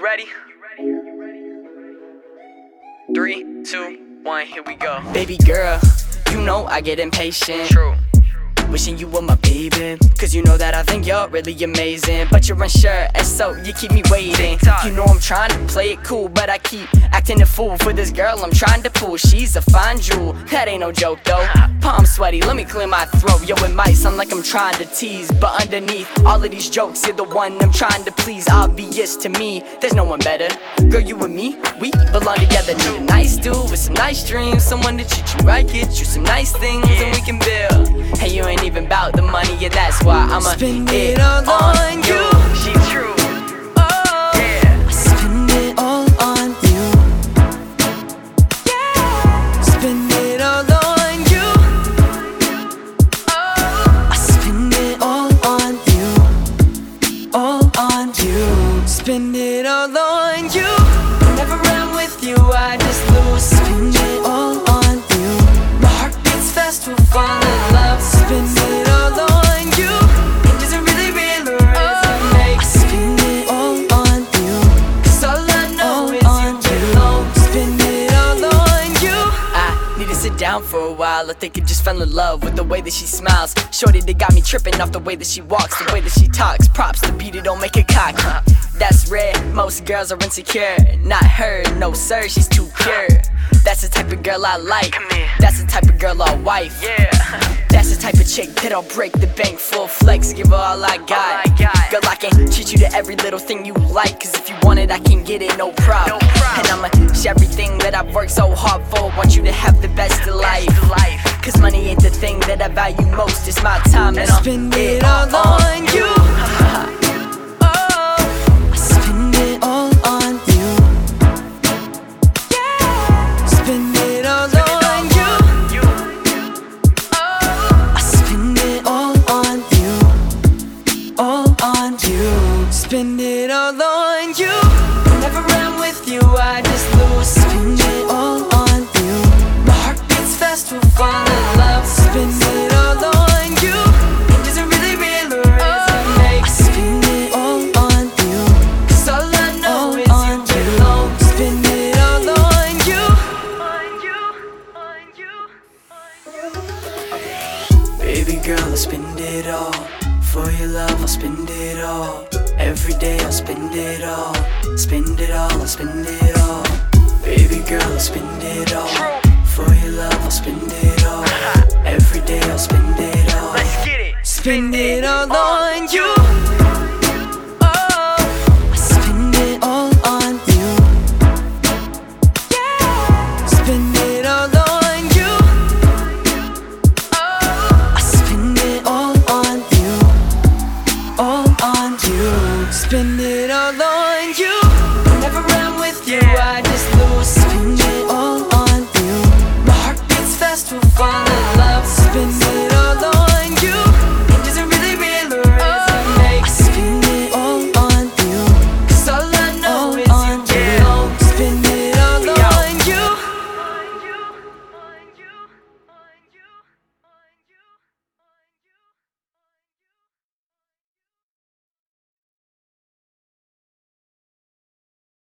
You ready? 3, 2, 1, here we go. Baby girl, you know I get impatient. True. Wishing you were my baby, cause you know that I think you're really amazing. But you're unsure, and so you keep me waiting. You know I'm trying to play it cool, but I keep acting a fool for this girl I'm trying to pull. She's a fine jewel, that ain't no joke though. Palm sweaty, let me clear my throat. Yo, it might sound like I'm trying to tease, but underneath all of these jokes, you're the one I'm trying to please. Obvious to me, there's no one better. Girl, you and me, we belong together. Need a nice dude with some nice dreams, someone to treat you right, get you some nice things, and we can build. Hey, you ain't even about the money, yeah, that's why I'ma spend it all on you. She true. Oh, Yeah. I spend it all on you. Yeah. Spend it all on you. Oh, I spend it all on you. All on you. Spend it all on you. Whenever I'm with you, I just lose. Spend it all on you. My heart beats fast, we'll fall in love. Spend it all on you. It isn't really real or is it fake? I spend it all on you. Cause all I know is you belong. Spend it all on you. I need to sit down for a while. I think I just fell in love with the way that she smiles. Shorty, they got me tripping off the way that she walks, the way that she talks. Props, the beat, it don't make it cocky. That's rare, most girls are insecure. Not her, no sir, she's too pure. That's the type of girl I like. That's the type of girl I'll wife. Yeah. That's the type of chick that I'll break the bank, full flex, give her all I got. Girl, I can treat you to every little thing you like, cause if you want it, I can get it, no problem. And I'ma share everything that I've worked so hard for. Want you to have the best of life. Cause money ain't the thing that I value most, it's my time, and I'll spend it all on you. Spend it all on you. Whenever I'm with you, I just lose. Spend it all on you. My heart beats fast, we'll fall in love. Spend it all on you. It isn't really real or is it fake? I spend it all on you. Cause all I know is you belong. Spend it all on you. Baby girl, I'll spend it all. For your love, I'll spend it all. Every day I'll spend it all. Spend it all, I'll spend it all. Baby girl, I'll spend it all. For your love, I'll spend it all. Every day I'll spend it all. Let's get it. Spend it all on you. Oh, I spend it all on you. Yeah. Spend it all on you. Oh, I spend it all on you. All on you. Spend it all on you. Whenever I'm with you, I just lose. Spend it all on you. My heart beats fast, we'll fall